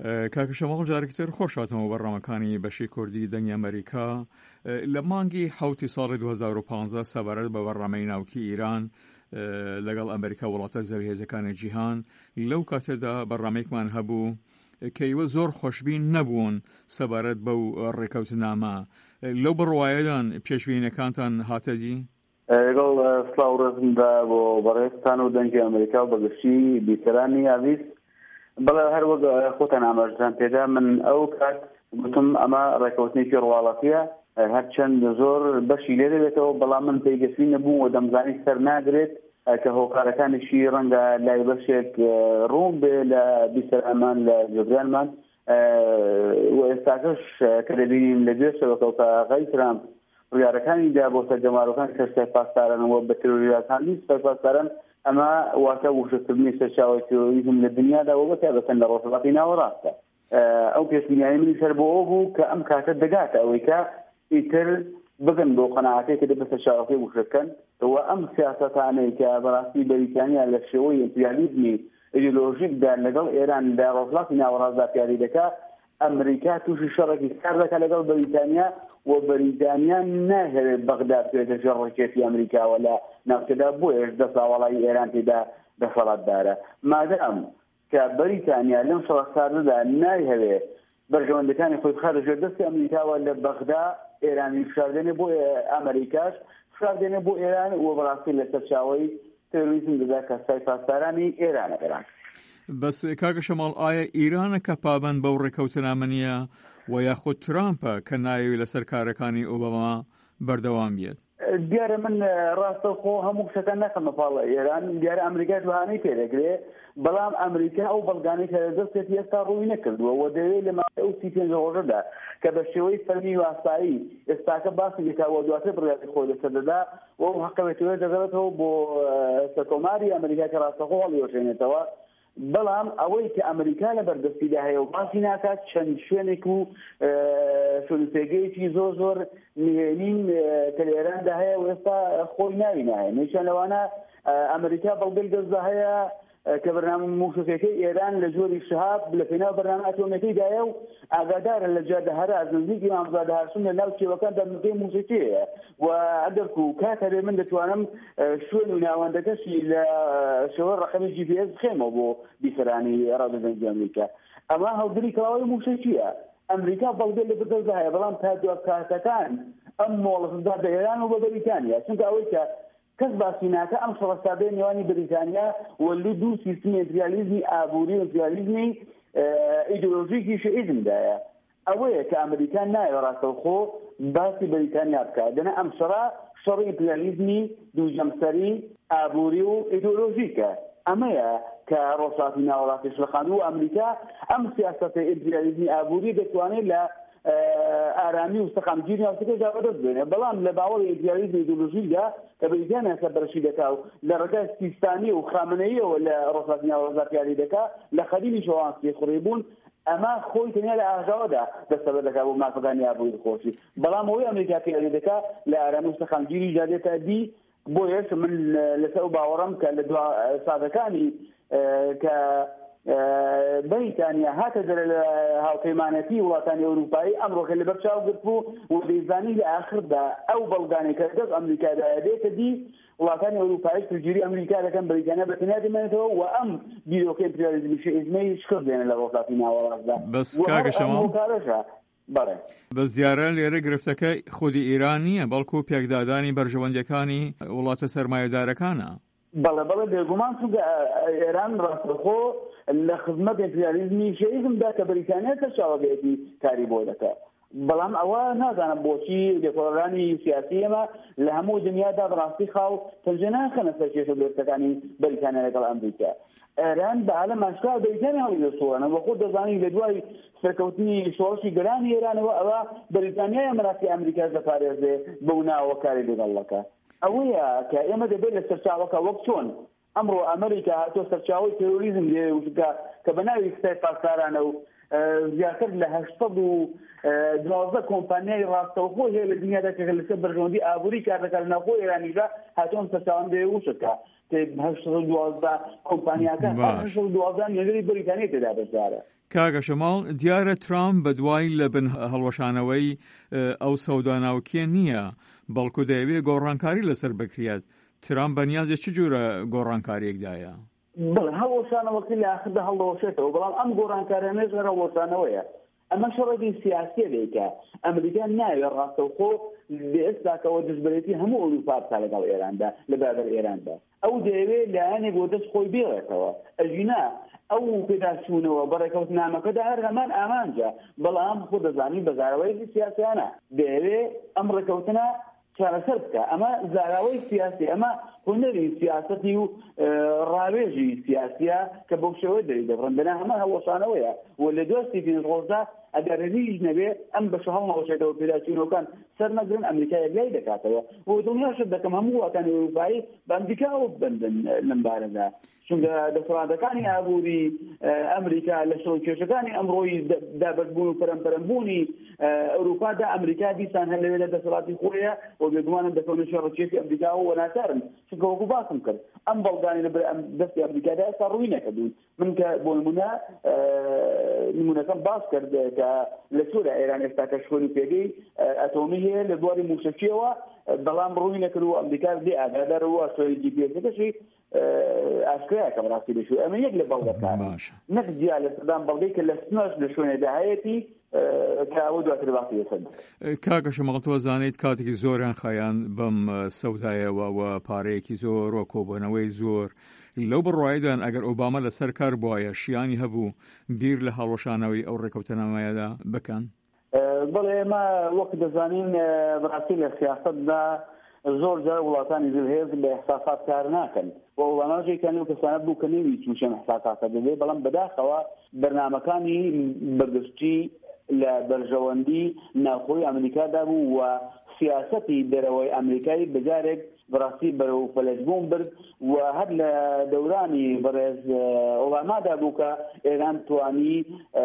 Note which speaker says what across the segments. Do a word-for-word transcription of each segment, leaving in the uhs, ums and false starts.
Speaker 1: کاکە شەماڵ جارێکتر خۆشاتەوە بەڕامەکانی بەشی کوردی دەنگی ئەمریکا لە مانگی حوتی ساڵی دوو هەزار و پانزە سەبارەت بە بەڕامەی ناوکی ئیران لەگەڵ ئەمریکا وڵاتە زەرهێزەکانی جیهان لەو کاتێدا بەڕامەیەکمان هەبوو کەیوە زۆر خۆشبین نەبوون سەبارەت بەو ڕێکەوتنامە. لەو بڕوایەدان پێشبینیەکانتان هاتەدی؟
Speaker 2: لەگەڵ سلااوڕێزمدا بۆ بەڕێستان و دەنگی ئەمریکا و بەگشتی بیسەرانی یاویست بەڵێ هەروەک خۆتان ئاماژتان پێدا من ئەو کات گوتم ئەمە ڕێکەوتنێکی ڕواڵەتیە هەرچەند زۆر بەشی لێ دەبێتەوە بەڵام من پێیگەشتی نەبووم و دەمزانی سەر ناگرێت کە هۆکارەکانیشی ڕەنگە لای بەشێک ڕوون بێ لە بیسەرامان لە جێگرانمان و ئێستاکەش کە دەبینین لە گوێشەوە کەوتاغای ترامپ ڕیارەکانی دا بۆ سەرجەماڕەکان کە سەر پاسدارانەوە بە ترۆریستانی سەر پاسداران ئەمە واتە وشکردنی سەرچاوی ترۆریزم لە دنیادا و بەتایبەتەن لە ڕۆژهەڵاتی ناوەڕاستە. ئەو پێشبینیانەی منی سەر بۆ ئەو بوو کە ئەم کاتە دەگاتە ئەوەی کە ئیتر بگەن بۆ قەناعەتێک کە دەبێتە سەرچاوەکەی وشەکەن و ئەم سیاسەتانەی کە بەڕاستی بەریتانیا لە شێوەی ئیمپریالیزمی ئیدئۆلۆژیکدا لەگەڵ ئێران لە ڕۆژهەڵاتی ناوەڕاستدا پیاوی دەکات ئەمریکا تووشی شەڕێکی کار دەکات لەگەڵ بەریتانیا و بەریتانیا ناهێوێت بەغداد بێتە ژێڕێکێتی ئەمریکاوە لە ناوچەدا بۆیەش دەسا وەڵی ئێران تێدا دەسەڵاتدارە. مادام کە بەریتانیا لەم شەڕەساردەدا نایهەوێت بەرژەوەندەکانی خۆی بخاتە ژێر دەستی ئەمریکاوە لە بەغدا ئێرانی فشاردێنێ بۆ ئەمریکاش فشاردێنێ بۆ ئێران و بەڕاستی لەسەر چاوەی تێروریزم دەدا کە سای پاسدارانی ئێرانەگەران.
Speaker 1: بەس کاکە شەماڵ ئایا ئیرانە کە پابەند بەو ڕێکەوتنامە نیە و یاخود ترامپە کە ناوی لەسەر کارەکانی ئۆباما بەردەوام بێت؟
Speaker 2: دیارە من ڕاستە خۆ هەموو شتەکان نەکەمە پاڵە ئێران دیارە ئەمریکا وهانەی پێدەگرێت بەڵام ئەمریکا ئەو بەڵگانەی کە دەستێت ئێستا ڕووی نەکردووە و دەوێت لە ماوەی ئەو سی پێنج ڕۆژەدا کە بە شێوەی فەرمی واسایی ئێستاکە باسی دەکاوە دواتر بڕیاتی خۆی لەسەردەدا و ئەو حەقەوێتەوە دەگەڕێتەوە بۆ سەرکۆماری ئەمریکا کە ڕاستەخۆ هەڵیۆشێنێتەوە. بەڵام ئەوەی کە ئەمریکا لە بەردەستیدا هەیە و باسی ناکات چەند شوێنێک و شوونسێگەیەکی زۆر زۆر نهێنین کە لە ئێراندا هەیە و ئێستا خۆی ناوی نایە نیشان لەوانە ئەمریکا بەڵگەی دەستدا هەیە کە بەرنامە موشکەکەی ئێران لە جۆری شەهاب لە پێناو بەرنامە ئەتۆمەکەیدایە و ئاگادارە لە جادە هەراز نزیکی ئامزادە هاشم لە ناو کێوەکاندا موزەی موسیقیەیە و ئەگەرکو کاتە بێ من دەتوانم شوێن و ناوەندەکەشی لە شێوە ڕقەمی جی پی ئێس بخێمەوە بۆ بیسەرانی ڕادەزەنگی ئەمریکا. ئەمە هەڵگری کەڵاوی موشکیە ئەمریکا بەڵگەی لە بەردەستدا هەیە بەڵام تا دوای کاتەکان ئەم مۆڵەتدا بە ئێران و بە بەریتانیا چونکە ئەوەی کە کەس باسی ناکە ئەم شەڕەسادەی نێوانی بەریتانیا و لە دوو سیستمی ئیمپریالیزمی ئابووری و ئیمپریالیزمی ئیدئۆلۆژیکی شیعیزمدایە ئەوەیە کە ئەمریکا نایە ڕاستەوخۆ باسی بەریتانیا بکات دەنا ئەم شەڕە شەڕی ئیمپریالیزمی دووجەمسەری ئابووری و ئیدئۆلۆژیکە ئەمەیە کە ڕۆژهەڵاتی ناوەڵاتیش لە خاندوو ئەمریکا ئەم سیاسەتە ئیمپریالیزمی ئابووری دەتوانێت لە ئارامی و سەقامگیری ناوچەکەیدا بەدەست بێنێ بەڵام لە باوەڕی ئیمپریالیزمی ئیدئۆلۆژیکدا کە بەریتانیا سەربەرشی دەکا و لە ڕێگای سیستانی و خامنەییەوە لە ڕۆژهەڵاتی ناوەڕاستدا پیاوی دەکا لە خەریکی شەوانسی خوڕیبوون ئەمە خۆی تەنیا لە ئاژاوەدا دەستەبەر دەکا بۆ مافەکانی ئابووری خۆشی بەڵام ئەوەی ئەمریکا پیاوی دەکا لە ئارامی و سەقامگیری جادێتە دی بۆیەش من لەسەر باوەڕەم کە لە دوا سادەکانی کە بەریتانیا هاتە دەرە لە هاوپەیمانەتی وڵاتانی ئەوروپایی ئەمڕۆکە لە بەرچاو گرتبوو و دەیزانی لە ئاخردا ئەو بەڵگانەی کە دەست ئەمریکادایە دێتە دی وڵاتانی ئەوروپایی پشتگیری ئەمریکا دەکەن بەریتانیا بەتەنیا دەمێنێتەوە و ئەم بیرۆکە ئیمپریالیزمی شیعیزمی شکست دێنە لە ڕۆژهەڵاتی ناوەڕاستدا.
Speaker 1: بەس کاکە شەماڵ
Speaker 2: بەڵێ
Speaker 1: بە زیارە لێرە گرفتەکە خودی ئیران نییە بەڵکو پێکدادانی بەرژەوەندەکانی وڵاتە سەرمایەدارەکانە.
Speaker 2: بەڵێ بەڵێ بێگومان چونکە ئێران ڕاستەخۆ لە خزمەت ئیمپریالیزمی شیعیزمدا کە بەریتانیا سەرچاوەگەیەکی کاری بۆ دەکات بەڵام ئەوە نازانم بۆچی لێکۆڵەرانی سیاسی ئێمە لە هەموو دنیادا بەڕاستی خاو پەنجە ناخەنە سەر کێشە دۆستەکانی بەریتانیا لەگەڵ ئەمریکا. ئێران بە عالەم ئاشکرا بەریتانیا هەڵی دەسوڵانە وە خۆت دەزانی لە دوای سەرکەوتنی شۆڕشی گەرانی ئێرانەوە ئەوە بەریتانیای ئەمەراسی ئەمریکا دەپارێزێ بەو ناوە کاری لەگەڵ دەکات. ئەوەیە کە ئێمە دەبێت لە سەرچاوەکە وەک چۆن ئەمڕۆ ئەمریکا هاتۆ سەرچاوی تێروریزم لێ وشکا کە بە ناوی کسای پاسدارانە و زیاتر لە هەشتەد و دوازدە کۆمپانیای ڕاستەوخۆ هەیە لە دنیادا کە لەسەر بەرژەوەندی ئابووری کار دەکات لە ناوخۆی ئێرانیدا هاتۆن سەرچاوەندەی وشکا هەشتەد و دوازدە کۆمپانیاکە هەشتەد و دوازدە نێگەری بەریتانیا تێدا بەشدارە.
Speaker 1: کاگە شەماڵ دیارە ترامپ بە دوای لە بن هەڵوەشانەوەی ئەو سەوداناوکیە نییە بەڵکو دەیەوێت گۆڕانکاری لەسەر بکرێت. ترامپ بەنیازێ چ جۆرە گۆڕانکاریەکدایە؟
Speaker 2: بڵێ هەڵوەشانەوەکی لە ئاخردا هەڵدەوەشێتەوە، بەڵام ئەم گۆڕانکاریانەش هەڵوەشانەوەیە. ئەمە شەڕێکی سیاسی دەیکە. ئەمریکا ناوێت ڕاستەوخۆ ئێستاکەوە دژبرێتی هەموو ئەوروپا بکات لەگەڵ ئێراندا لە بابەر ئێراندا. ئەو دەیەوێت لایەنێک بۆ دەست خۆی بێڵێتەوە. ئەژینا ئەو پێداچوونەوە بەڕێکەوتنامەکەدا هەر هەمان ئامانجە، بەڵام خۆ دەزانی بە زاراوەیەکی سیاسیانە دەیەوێت ئەم ڕێکەوتنە چارەسەر بکە. ئەمە زاراوەی سیاسی، ئەمە هونەری سیاسەتی و ڕاوێژی سیاسیە کە بەو شێوە دەری دەبڕن. بەنا هەمە هەڵوەشانەوەیە و لە دۆستی پێنجڕۆژدا ئەگەر هیچ نەبێ ئەم بەش هەڵنەوەشێتەوە پێداچوونەوەکان سەر نەگرن ئەمریکا یەکلای دەکاتەوە و دڵنیاشە دەکەم هەموو وڵاتانی ئەوروپایی بە ئەمریکاوە ببندن لەم بارەدا، چونکە دەسەڵاتەکانی ئابووری ئەمریکا لە شەڕکێشەکانی ئەمڕۆی دابەشبوون و پەرەمپەرەمبوونی ئەوروپادا ئەمریکا دیسان هەر لەوێ لە دەسەڵاتی خۆیە و بێگومانم دەکەونە شەڕکێشی ئەمریکاوە وەناتارن، چونکە وەکو باسم کرد ئەم بەڵگانی لە دەستی ئەمریکادا ئێستا ڕووی نەکردوون. من کە بۆ نمونە نمونەکەم باس کرد کە لە سووریا ئێران ئێستا کەشخۆری پێگەی ئەتۆمی هەیە لە دواری موشەکیەوە، بەڵام ڕووی نەکردووە ئەمریکا بێ ئاگادارەوە سۆی جی پی ئێسەکەشی ئاشکرایە کە بەڕاستی لەشوێ ئەمە یەک لە بەڵگەکان نەک جیا لە سەدان بەڵگەی کە لە سنۆش لە شوێنێدا هەیەتی کاوە دواتر باسی لەسەر.
Speaker 1: کاکە شەماڵ تۆ زانیت کاتێکی زۆریان خایان بەم سەودایەوە و پارەیەکی زۆر و کۆبوونەوەی زۆر لەو بڕواایدان ئەگەر ئۆباما لەسەر کار بووایە شیانی هەبوو بیر لە هەڵوەشانەوەی ئەو ڕێکەوتنامەیەدا بکەن.
Speaker 2: بەڵێ ئێمە وەک دەزانین بەڕاستی لە سیاستدا زۆر جار وڵاتانی زلهێز بە احساسات کار ناکەن و وڵاماژێکیان و کەسانە بوو کە نەوی تووشەن احساساتە دەبێت، بەڵام بەداخەوە بەرنامەکانی بەرگشتی لە بەرژەوەندی ناوخۆی ئەمریکادا بوو و سیاسەتی دەرەوەی ئەمریکایی بەجارێک بەڕاستی بەرەو فەلەجبوون برد و هەر لە دەورانی بەڕێز ئۆبامادا بوو کە ئێران توانی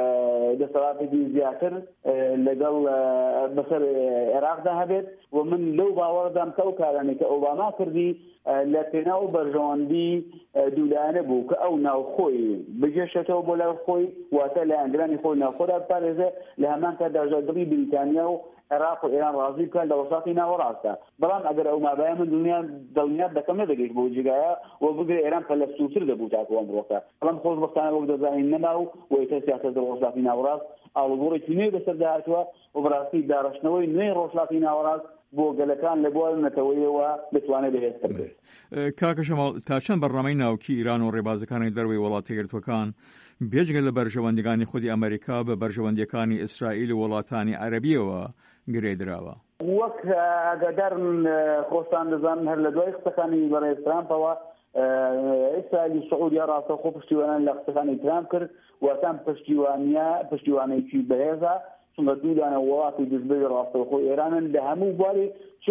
Speaker 2: دەسەڵاتێکی زیاتر لەگەڵ بەسەر عێراقدا هەبێت و من لەو باوەڕدام کە ئەو کارانێک کە ئۆباما کردی لە پێناو بەرژەوەندی دوولایەنە بوو کە ئەو ناوخۆی بگەشێتەوە بۆ لای خۆی واتە لە ئەنگرانی خۆی ناوخۆدا بپارێزێ، لە هەمان کاتدا ژادڕی بریتانیا و عێراق و ئێران ڕازی بکەن لە وەساتی ناوەڕاستە. بەڵام ئەگەر ئەو مابایە من دڵنیا دڵنیات دەکەم نەدەگەیت بۆ جگایە و بگرێ ئێران پەلەستووتر دەبوو تاکو ئەمڕۆکە، بەڵام خۆشبەختانە وەک دەزانین نەما و وەیتە سیاسەت وەساتی ناوەڕاست ئاڵوگۆڕێکی نوێ بەسەر داهاتووە و بەڕاستی داڕشتنەوەی نوێی ڕۆژهەڵاتی ناوەڕاست بۆ گەلەکان لە بوار نەتەوەیەوە بتوانێت بەهێزتر بێت.
Speaker 1: کاکە شەماڵ تا چەند بەڕامەی ناوکی ئیران و ڕێبازەکانی دەروی وڵاتی یەکگرتووەکان بێجگە لە بەرژەوەندەکانی خودی ئەمریکا بە بەرژەوەندیەکانی ئیسرائیل و وڵاتانی عەرەبیەوە گرێدراوە؟
Speaker 2: وەک ئاگادارن خۆستان دەزانن هەر لە دوای قسەکانی بەڕێز ترامپەوە ئیسرائیل و سعودیا ڕاستەوخۆ پشتیوانیان لە قسەکانی ترامپ کرد واتان پشتیوانیە پشتیوانێکی بەهێزە، چونکە دوودانە وڵاتی دژبەوی ڕاستەوخۆ ئێرانن لە هەموو بواری چ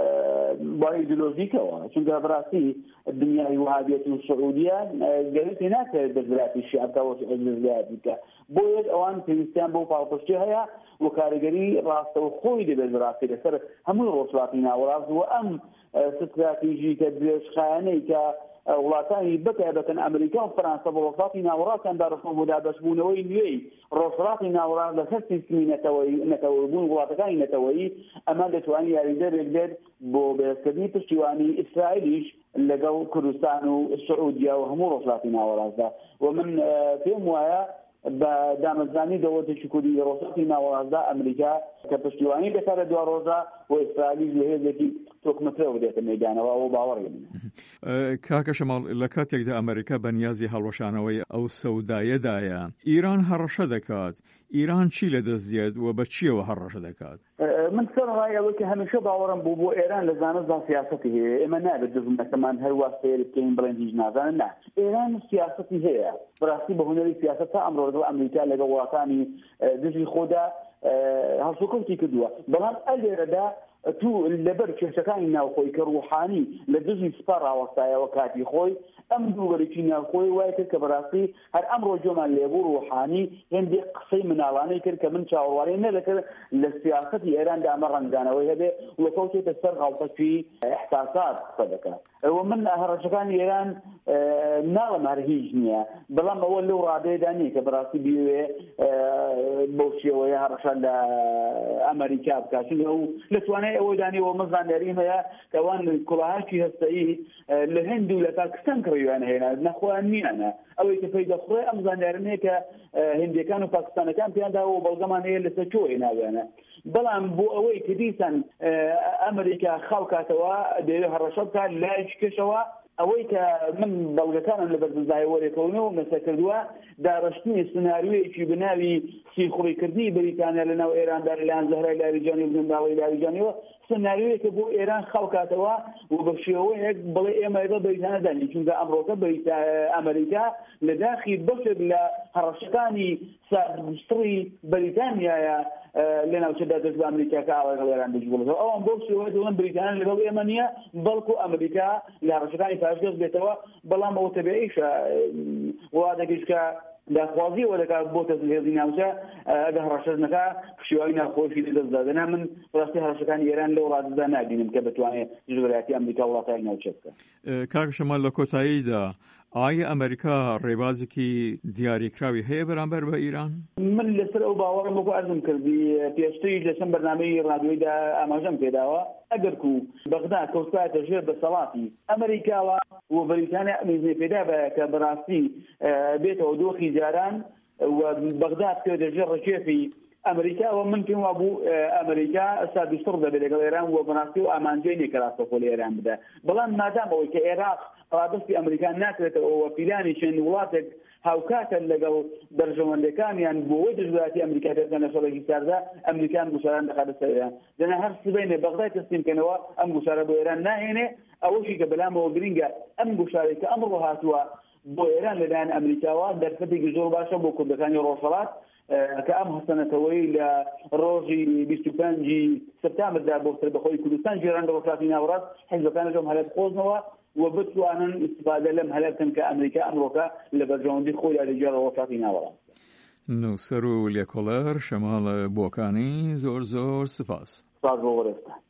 Speaker 2: بواری ئیدۆلۆژیکەوە، چونکە بەڕاستی دنیای وهابیەت و سعودیا گەوێتی ناکرێت دەستبەراتی شیعەکەوە دەستبەراتی بکە، بۆ یەک ئەوان پێویستیان بۆ پاڵپشتی هەیە و کاریگەری ڕاستەوخۆی دەبێت بەڕاستی لەسەر هەمووی ڕۆژهەڵاتی ناوەڕاست و ئەم استراتیژی کە درێژخایەنەی کە وڵاتانی بەتایبەتەن ئەمریکا و فەرانسە بە وڵاتی ناوەڕاستیاندا ڕەخۆ بۆ دابەشبوونەوەی نوێی ڕۆژهەڵاتی ناوەڕاست لەسەر سیستمی نەتەوەیبوون وڵاتەکانی نەتەوەیی ئەمان دەتوانێت یاریدەرێک بێت بۆ بەهێزکردنی پشتیوانی ئیسرائیلیش لەگەڵ کوردستان و سعودیا و هەموو ڕۆژهەڵاتی ناوەڕاستدا و من پێم وایە بە دامەزرانی دەوڵەتێکی کوردی ڕۆژهەڵاتی ناوەڕاستدا ئەمریکا کە پشتیوانی دەکات لە دوا ڕۆژە و ئیسرائیلیش لە هێزێکی تۆکمەترەوە دێتە مەیدانەوە ئەوە باوەڕی من.
Speaker 1: کاکە شەماڵ لە کاتێکدا ئەمریکا بەنیازی هەڵوەشانەوەی ئەو سەودایەدایە ئیران هەڕەشە دەکات، ئیران چی لەدەستێت و بە چیەوە هەڕەشە دەکات؟
Speaker 2: من سەرڕایەوە کە هەمیشە باوەڕم بوو بۆ ئێران لە زانستدا سیاسەتی هەیە، ئێمە نابێت دژمنەکەمان هەروە سەیر بکەین بڵێن هیچ نازانن، نا ئێران سیاسەتی هەیە بەڕاستی بە هونەری سیاسەت تا ئەمڕۆ لەگەڵ ئەمریکا لەگەڵ وڵاتانی دژی خۆدا هەڵسوکەوتی کردووە، بەڵام ئەلێرەدا تو لەبەر کێشەکانی ناوخۆی کە ڕوحانی لە دژی سپا ڕاوەستایەوە کاتی خۆی ئەم دووبەرێکی ناوخۆی وای کرد کە بەڕاستی هەر ئەمڕۆ جۆمان لێبوو ڕوحانی هێندێک قسەی مناڵانەی کرد کە من چاوەڕوانی نەدەکرد لە سیاسەتی ئێراندا ئەمە ڕەنگدانەوەی هەبێ وەکەوتێتە سەر غەڵتەکی ئیحساسات قسە دەکات. ئەوە من هەڕەشەکانی ئێران ناڵم هەر هیچ نییە، بەڵام ئەوە لەو ڕادەیەدا نییە کە بەڕاستی بیوێ بەو شێوەیە هەڕەشە لە ئەمریکا بکاتین ئەو لەتوانێت ئەوەی دانیەوە مەزاندێریم هەیە کەوان کوڵاهاکی هەستەیی لە هەند و لە پاکستان کڕیوان هێنا نەخۆیان نیانە ئەوەی کە پێی دەخڕێ ئەم زانیارن هەیە کە هندیەکان و پاکستانەکان پێیانداوە بەڵگەمان هەیە لەسەر چۆ هێناوێنە. بەڵام بۆ ئەوەی کە دیسان ئەمریکا خاڵکاتەوە دەوێت هەڕەشە بکات لایەکی کەشەوە ئەوەی کە من بەڵگەکانم لە بەرزنجای وەرێکەوەنەوە مەسە کردووە داڕشتنی سناریوەیەکی بناوی سیخوڕیکردنی بریتانیا لەناو ئێراندا لەلایەن زەهرای لاریجانی و منداڵی لاریجانیەوە سناریوەیەکە بۆ ئێران خەڵکاتەوە و بە شێوەیەک بڵێ ئێمە ئێرە بەریتانەدانی چونکە ئەمڕۆکە ئەمریکا لە داخی بەشێک لە هەڕەشەکانی سەربستڕی بەریتانیایە لە ناوچەدا دەست بە ئەمریکاکە ئاوای ئێران دەجوڵێتەوە ئەوان بۆ شێوەیە دەڵێن بریتانیا لەگەڵ ئێمە نییە بەڵکو ئەمریکا لە هەڕەشەکانی پاشگەز بێتەوە. بەڵام ئەوە تەبیعیشە وا دەگەیشت کە داخوازیەوە دەکات بۆ تەزلێزی ناوچە ئەگە هەڕەشەکە پشیوانی ناخۆشی لەدەستدادەنا من ڕاستی هەڕەشەکانی ئێران لەو ڕادەدا نابینم کە بتوانێت جگەرایەتی ئەمریکا وڵاتانی ناوچە بکات.
Speaker 1: کاک شەمال لە کۆتاییدا ئایا ئەمریکا ڕێبازێکی دیاریکراوی هەیە بەرامبەر بە ئیران؟
Speaker 2: من لەسەر ئەو باوەڕم بۆ ئەرزم کردی پێشتری لەسەر بەرنامەی ڕادیۆیدا ئاماژەم پێداوە ئەگەر کو بەغدا کەوتایەتە ژێر بەسەڵاتی ئەمریکاوە و بەریتانیا ئەمێزنێ پێدا بە کە بەڕاستی بێتەوە دۆخی جاران و بەغدا بکەوێتە ژێر ڕێکێفی ئەمریکا و من پێم وا بوو ئەمریکا ئەستا دووسڕ دەبێت لەگەڵ ئێران و بەڕاستی و ئامانجەی نێکە ڕاستەخۆ لە ئێران بدە. بەڵام مادام ئەوەی کە عێراق ڕادستی ئەمریکان ناکرێتەوە و پیلانی چەند وڵاتێک هاوکاتە لەگەڵ دەرژەوەندەکانیان بۆەوەی دژوراتی ئەمریکا دەکەن لە شەڕێکی ساردا ئەمریکان گوشاران دەخاتە سەر ئێران دەنا هەر سبەینێ بەغدای تەسلیمکەنەوە ئەم گوشارە بۆ ئێران ناهێنێ ئەوەشی کە بەلامەوە گرینگە ئەم گوشارێک کە ئەمڕۆ هاتووە بۆ ئێران لەلایەن ئەمریکاوە دەرفەتێکی زۆر باشە بۆ کوردەکانی ڕۆژهەڵات کە ئەم هەستەنەتەوەی لە ڕۆژی بیست و پێنجی سەپتامبردا بۆ سەربەخۆی کوردستان جێران لە ڕۆژهەڵاتی ناوەڕاست حیزبەکانەکەم هەلە بخۆزنەوە و بتوانن استفادە لەم هەلەکەن کە ئەمریکا ئەمڕۆکە لە بەرژەوەندی خۆی لە جێرە ڕۆژهەڵاتی ناوەڕاست.
Speaker 1: نووسەر و لێکۆڵەر شەماڵ بۆکانی زۆر زۆر سپاس.
Speaker 2: سپاس بۆ وەرەستا.